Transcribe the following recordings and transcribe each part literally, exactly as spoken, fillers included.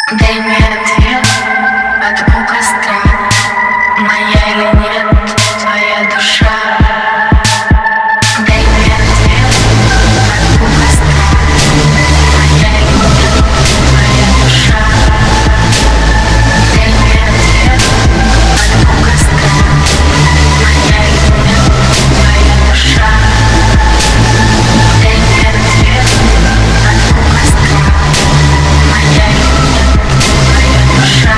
Дай мне ответ, это у костра. Моя или нет твоя душа? Дай мне ответ, это у костра. Моя или нет твоя душа? Дай мне ответ, это у костра. Моя или нет твоя душа? Дай мне ответ, это у костра. Моя или нет твоя душа?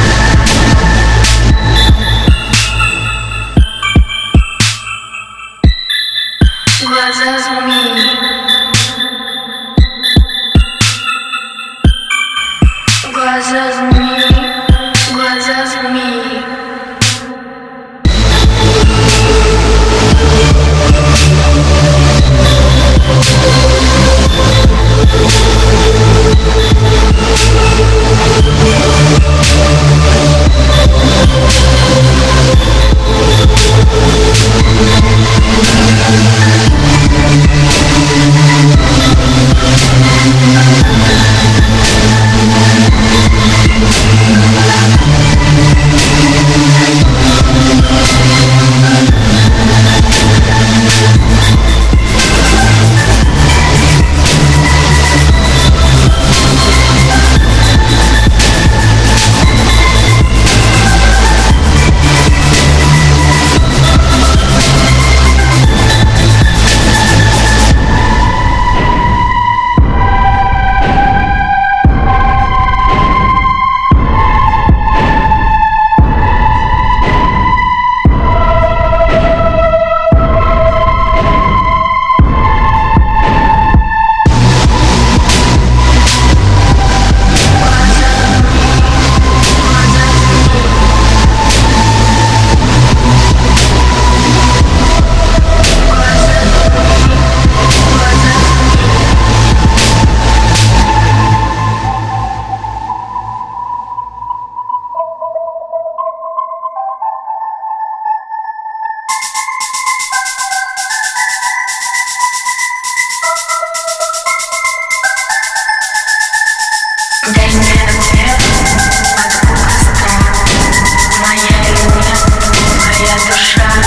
Глаза змеи, глаза змеи, глаза змеи. Дай мне ответ, это у костра. Моя или нет твоя душа?